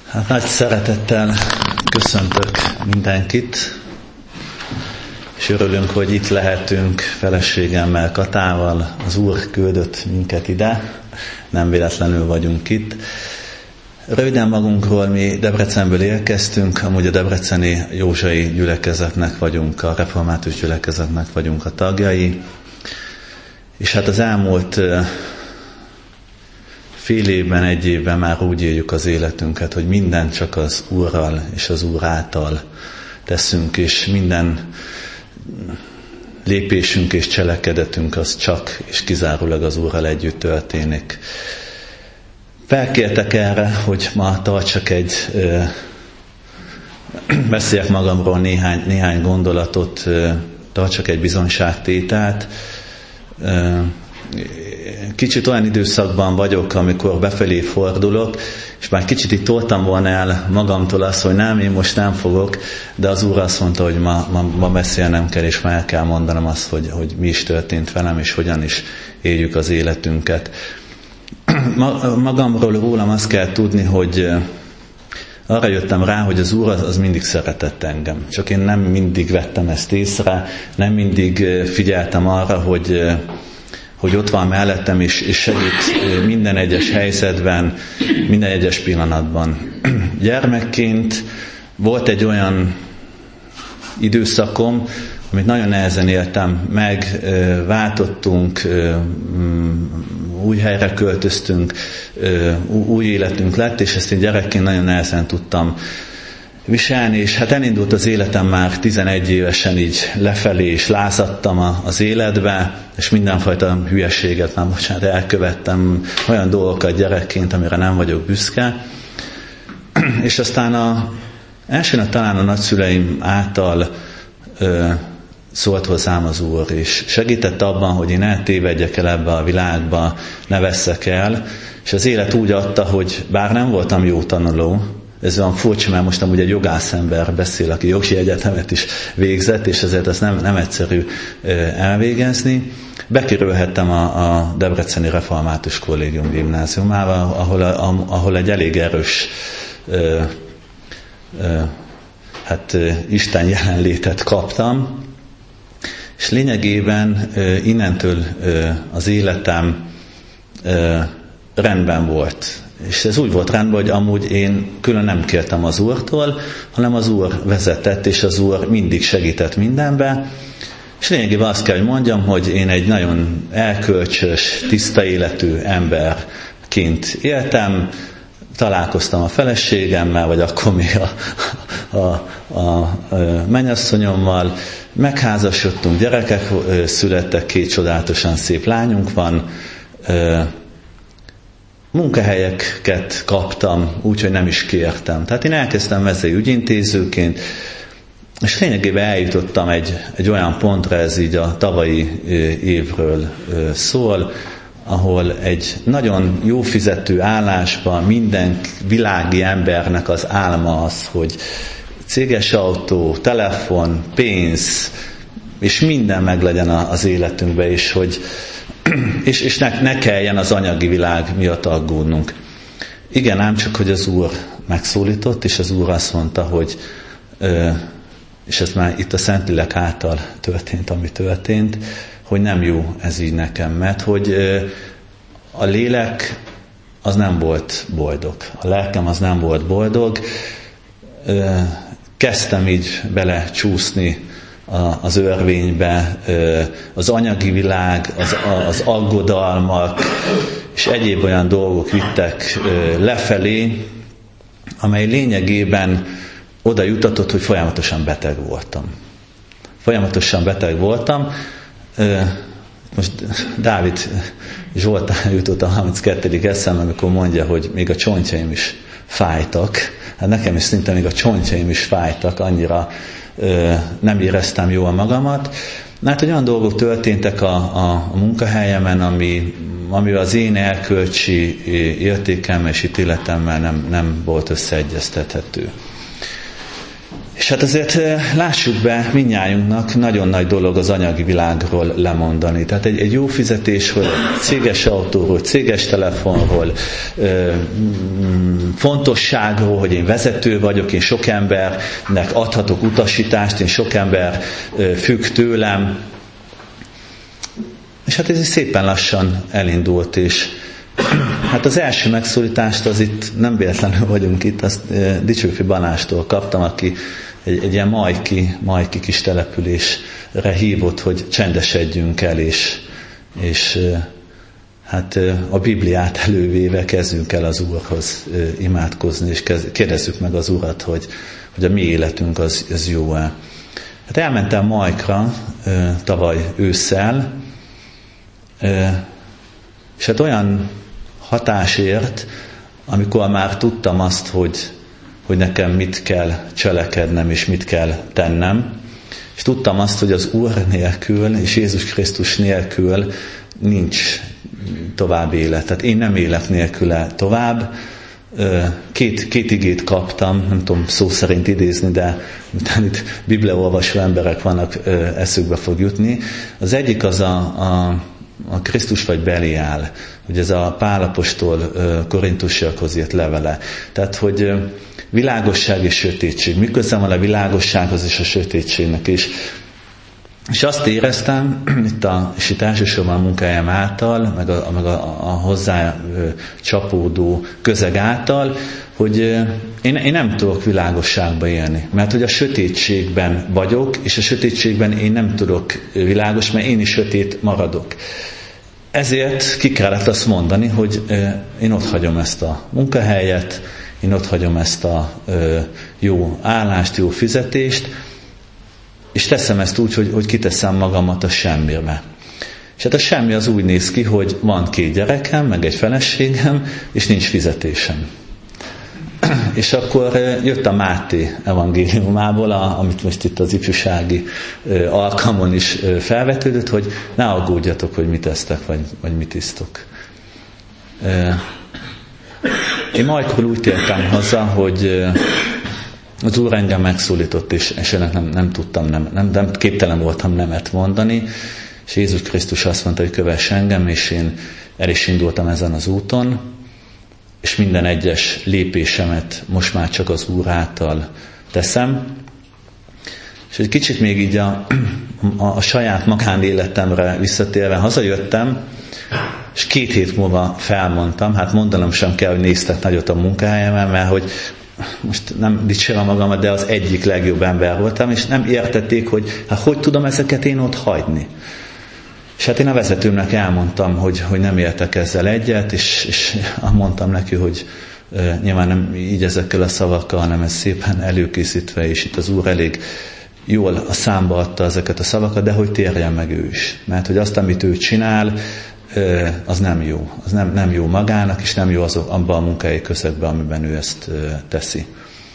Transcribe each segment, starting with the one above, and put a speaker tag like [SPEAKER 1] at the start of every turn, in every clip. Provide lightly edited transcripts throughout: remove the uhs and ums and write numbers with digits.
[SPEAKER 1] Hát nagy szeretettel köszöntök mindenkit, és örülünk, hogy itt lehetünk feleségemmel, Katával. Az Úr küldött minket ide, nem véletlenül vagyunk itt. Röviden magunkról, mi Debrecenből érkeztünk, amúgy a debreceni józsai gyülekezetnek vagyunk, a református gyülekezetnek vagyunk a tagjai, és hát az elmúlt fél évben, egy évben már úgy éljük az életünket, hogy mindent csak az Úrral és az Úr által teszünk, és minden lépésünk és cselekedetünk az csak és kizárólag az Úrral együtt történik. Felkértek erre, hogy ma tartsak beszéljek magamról néhány gondolatot, tartsak egy bizonyságtételt. Kicsit olyan időszakban vagyok, amikor befelé fordulok, és már kicsit itt toltam volna el magamtól azt, hogy nem, én most nem fogok, de az Úr azt mondta, hogy ma beszélnem kell, és ma el kell mondanom azt, hogy mi is történt velem, és hogyan is éljük az életünket. Magamról, rólam azt kell tudni, hogy arra jöttem rá, hogy az Úr az mindig szeretett engem. Csak én nem mindig vettem ezt észre, nem mindig figyeltem arra, hogy ott van mellettem, és segít minden egyes helyzetben, minden egyes pillanatban. Gyermekként volt egy olyan időszakom, amit nagyon nehezen éltem meg, váltottunk, új helyre költöztünk, új életünk lett, és ezt én gyerekként nagyon nehezen tudtam viselni, és hát elindult az életem már 11 évesen így lefelé, és lázadtam az életbe, és mindenfajta hülyeséget már bocsánat elkövettem, olyan dolgokat gyerekként, amire nem vagyok büszke. És aztán elsőnek talán a nagyszüleim által szólt hozzám az Úr, és segített abban, hogy én eltévedjek el ebbe a világba, ne vesszek el, és az élet úgy adta, hogy bár nem voltam jó tanuló, ez olyan furcsa, mert most amúgy egy jogászember beszél, aki jogi egyetemet is végzett, és ezért ezt nem egyszerű elvégezni. Bekerülhettem a Debreceni Református Kollégium gimnáziumába, ahol egy elég erős Isten jelenlétet kaptam, és lényegében innentől az életem rendben volt. És ez úgy volt rendben, hogy amúgy én külön nem kértem az Úrtól, hanem az Úr vezetett, és az Úr mindig segített mindenbe. És lényegében azt kell, hogy mondjam, hogy én egy nagyon elkölcsös, tiszta életű emberként éltem, találkoztam a feleségemmel, vagy akkor még a mennyasszonyommal, megházasodtunk, gyerekek születtek, 2 csodálatosan szép lányunk van, munkahelyeket kaptam, úgyhogy nem is kértem. Tehát én elkezdtem vezély ügyintézőként, és lényegében eljutottam egy olyan pontra, ez így a tavalyi évről szól, ahol egy nagyon jó fizető állásban minden világi embernek az álma az, hogy céges autó, telefon, pénz, és minden meglegyen az életünkben, és ne kelljen az anyagi világ miatt aggódnunk. Igen, ám csak, hogy az Úr megszólított, és az Úr azt mondta, hogy, és ez már itt a Szentlélek által történt, ami történt, hogy nem jó ez így nekem, mert hogy a lélek az nem volt boldog. A lelkem az nem volt boldog. Kezdtem így belecsúszni az örvénybe, az anyagi világ, az aggodalmak, és egyéb olyan dolgok vittek lefelé, amely lényegében oda jutatott, hogy folyamatosan beteg voltam. Most Dávid Zsoltán jutott a 32. eszembe, amikor mondja, hogy még a csontjaim is fájtak. Hát nekem is szinte még a csontjaim is fájtak, annyira nem éreztem jól magamat. Hát, hogy olyan dolgok történtek a munkahelyemen, amivel az én erkölcsi értékemmel és ítéletemmel nem volt összeegyeztethető. És És hát azért lássuk be, mindnyájunknak nagyon nagy dolog az anyagi világról lemondani. Tehát egy jó fizetésről, céges autóról, céges telefonról, fontosságról, hogy én vezető vagyok, én sok embernek adhatok utasítást, én sok ember függ tőlem. És hát ez is szépen lassan elindult, és hát az első megszólítást, az itt nem véletlenül vagyunk itt, azt Dicsőfi Banástól kaptam, aki egy ilyen majki kis településre hívott, hogy csendesedjünk el, és hát a Bibliát elővéve kezdjünk el az Úrhoz imádkozni, és kérdezzük meg az Urat, hogy a mi életünk az jó-e. Hát elmentem Majkra tavaly ősszel, és hát olyan hatásért, amikor már tudtam azt, hogy nekem mit kell cselekednem, és mit kell tennem, és tudtam azt, hogy az Úr nélkül, és Jézus Krisztus nélkül nincs tovább élet. Tehát én nem élek nélküle tovább. Két igét kaptam, nem tudom szó szerint idézni, de miután itt bibliaolvasó emberek vannak, eszükbe fog jutni. Az egyik az a Krisztus vagy Beliál, hogy ez a Pál apostol korintusiakhoz írt levele. Tehát, hogy világosság és sötétség. Mi közben van a világossághoz és a sötétségnek is. És azt éreztem, itt elsősorban a munkájám által, meg a hozzá csapódó közeg által, hogy én nem tudok világosságba élni. Mert hogy a sötétségben vagyok, és a sötétségben én nem tudok világos, mert én is sötét maradok. Ezért ki kellett azt mondani, hogy én ott hagyom ezt a munkahelyet, én ott hagyom ezt a jó állást, jó fizetést, és teszem ezt úgy, hogy kiteszem magamat a semmire. És hát a semmi az úgy néz ki, hogy van 2 gyerekem, meg egy feleségem, és nincs fizetésem. És akkor jött a Máté evangéliumából, amit most itt az ifjúsági alkalmon is felvetődött, hogy ne aggódjatok, hogy mit esztek, vagy mit isztok. Én majkor úgy tértem haza, hogy az Úr engem megszólított, és ennek nem tudtam, nem képtelen voltam nemet mondani, és Jézus Krisztus azt mondta, hogy kövess engem, és én el is indultam ezen az úton, és minden egyes lépésemet most már csak az Úr által teszem. És egy kicsit még így a saját magánéletemre visszatérve hazajöttem, és 2 hét múlva felmondtam, hát mondanom sem kell, hogy néztek nagyot a munkahelyemen, mert hogy most nem dicsérem magamat, de az egyik legjobb ember voltam, és nem értették, hogy tudom ezeket én ott hagyni. És hát én a vezetőmnek elmondtam, hogy nem értek ezzel egyet, és mondtam neki, hogy nyilván nem így ezekkel a szavakkal, hanem ez szépen előkészítve, és itt az Úr elég jól a számba adta ezeket a szavakat, de hogy térjen meg ő is. Mert hogy azt, amit ő csinál, az nem jó. Az nem jó magának, és nem jó abban a munkahelyi közegben, amiben ő ezt teszi.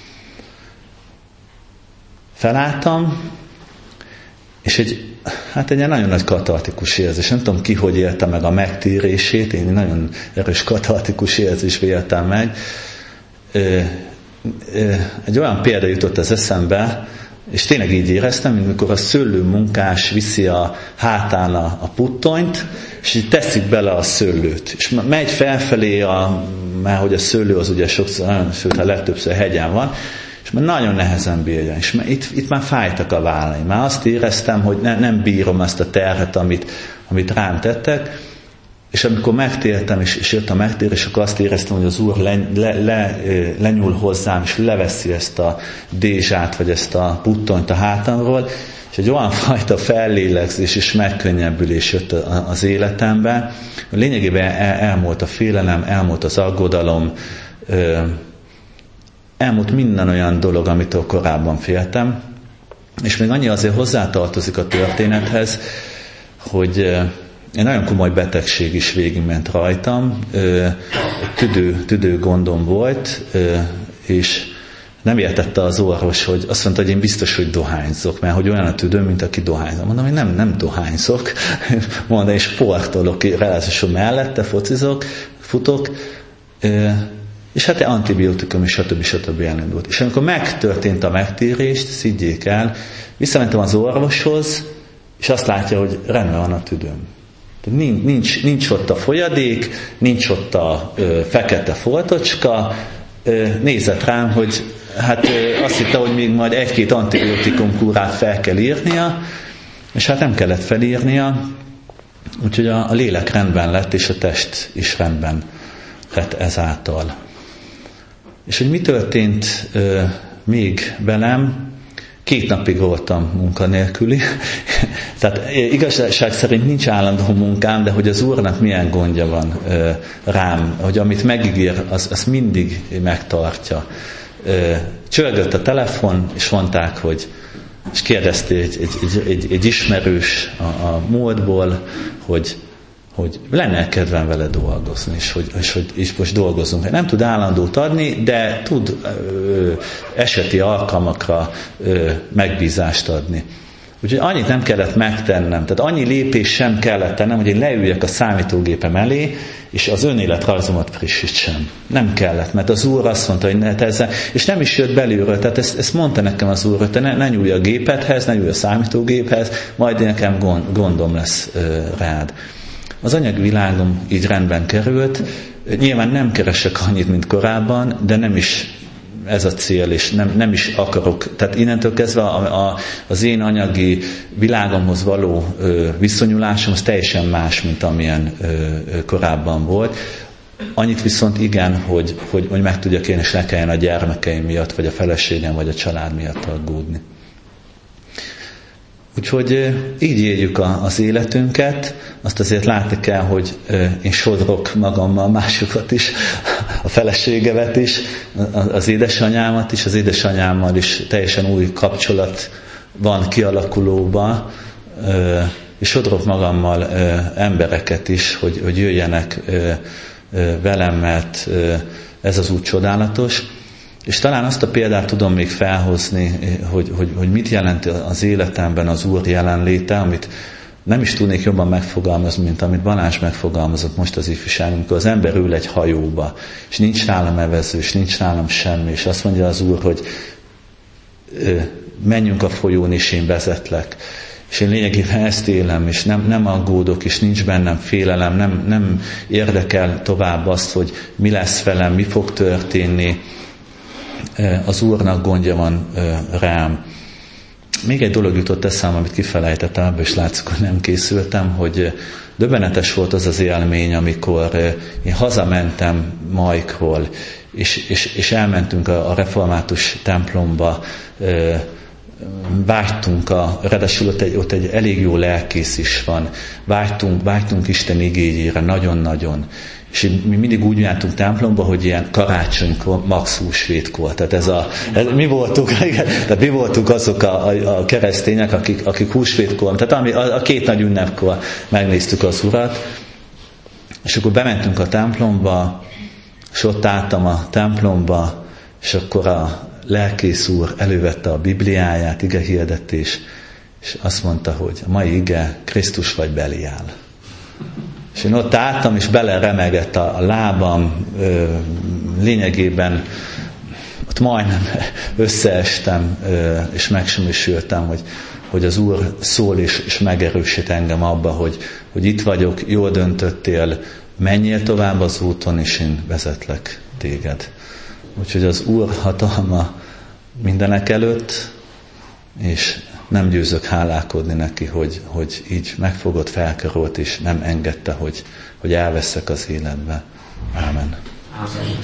[SPEAKER 1] Felálltam, és egy nagyon nagy katartikus érzés. Nem tudom ki, hogy élte meg a megtérését, én nagyon erős katartikus érzésbe éltem meg. Egy olyan példa jutott az eszembe, és tényleg így éreztem, mint mikor a szőlőmunkás viszi a hátán a puttonyt, és így teszik bele a szőlőt. És megy felfelé, mert hogy a szőlő az ugye sokszor, sőt, a legtöbbször hegyen van, és már nagyon nehezen bírja. És itt már fájtak a vállaim. Már azt éreztem, hogy nem bírom ezt a terhet, amit rám tettek, és amikor megtértem, és jött a megtérés, akkor azt éreztem, hogy az Úr lenyúl hozzám, és leveszi ezt a dézsát, vagy ezt a puttonyt a hátamról, és egy olyan fajta fellélegzés és megkönnyebbülés jött az életembe. Lényegében elmúlt a félelem, elmúlt az aggodalom, elmúlt minden olyan dolog, amitől korábban féltem. És még annyi azért hozzátartozik a történethez, hogy egy nagyon komoly betegség is végigment rajtam, tüdő gondom volt, és nem értette az orvos, hogy azt mondta, hogy én biztos, hogy dohányzok, mert hogy olyan a tüdőm, mint aki dohányzok. Mondom, hogy nem dohányzok, mondom, és sportolok, ráadásul mellette focizok, futok, és és hát antibiotikum, és stb. Elindult. És amikor megtörtént a megtérés, szidjék el, visszamentem az orvoshoz, és azt látja, hogy rendben van a tüdőm. Nincs ott a folyadék, nincs ott a fekete foltocska, nézett rám, hogy hát azt hitte, hogy még majd 1-2 antibiotikum kúrát fel kell írnia, és hát nem kellett felírnia, úgyhogy a lélek rendben lett, és a test is rendben lett ezáltal. És hogy mi történt még velem, 2 napig voltam munkanélküli, tehát igazság szerint nincs állandó munkám, de hogy az Úrnak milyen gondja van rám, hogy amit megígér, az mindig megtartja. Csörgött a telefon, és mondták, hogy, és kérdezte egy ismerős a múltból, hogy lenne kedvem vele dolgozni, és most dolgozunk. Nem tud állandót adni, de tud eseti alkalmakra megbízást adni. Úgyhogy annyit nem kellett megtennem, tehát annyi lépés sem kellett tennem, hogy én leüljek a számítógépem elé, és az önéletrajzomat frissítsem. Nem kellett, mert az Úr azt mondta, hogy ne tezze, és nem is jött belülről, tehát ezt mondta nekem az Úr, hogy te ne nyúlj a gépedhez, ne nyúlj a számítógéphez, majd nekem gondom lesz rád. Az anyagi világom így rendben került, nyilván nem keresek annyit, mint korábban, de nem is ez a cél, és nem is akarok. Tehát innentől kezdve az én anyagi világomhoz való viszonyulásom az teljesen más, mint amilyen korábban volt. Annyit viszont igen, hogy meg tudjak én, és ne kelljen a gyermekeim miatt, vagy a feleségem, vagy a család miatt aggódni. Úgyhogy így éljük az életünket, azt azért látni kell, hogy én sodrok magammal másokat is, a feleségemet is, az édesanyámat is, az édesanyámmal is teljesen új kapcsolat van kialakulóban, és sodrok magammal embereket is, hogy jöjjenek velem, mert ez az út csodálatos. És talán azt a példát tudom még felhozni, hogy mit jelent az életemben az Úr jelenléte, amit nem is tudnék jobban megfogalmazni, mint amit Balázs megfogalmazott most az ifjúság, amikor az ember ül egy hajóba, és nincs nálam evező, és nincs nálam semmi, és azt mondja az Úr, hogy menjünk a folyón, és én vezetlek. És én lényegében ezt élem, és nem aggódok, és nincs bennem félelem, nem érdekel tovább azt, hogy mi lesz velem, mi fog történni. Az Úrnak gondja van rám. Még egy dolog jutott eszembe, amit kifelejtettem, ebből is látszik, hogy nem készültem, hogy döbbenetes volt az az élmény, amikor én hazamentem Majkról, és elmentünk a református templomba, vágytunk, ráadásul ott egy elég jó lelkész is van, vágytunk Isten igényére nagyon-nagyon. És mi mindig úgy jártunk templomba, hogy ilyen karácsonykor, max húsvétkor. Tehát mi voltunk azok a keresztények, akik húsvétkor, tehát a 2 nagy ünnepkor megnéztük az Urat, és akkor bementünk a templomba, és ott álltam a templomba, és akkor a lelkész úr elővette a Bibliáját, igehirdetés, és azt mondta, hogy a mai ige Krisztus vagy Beliál. És én ott álltam, és beleremegett a lábam, lényegében ott majdnem összeestem, és megsemmisültem, hogy az Úr szól, és megerősít engem abba, hogy itt vagyok, jól döntöttél, menjél tovább az úton, és én vezetlek téged. Úgyhogy az Úr hatalma mindenek előtt, és nem győzök hálálkodni neki, hogy így megfogott, felkarolt, és nem engedte, hogy elveszek az életbe. Ámen.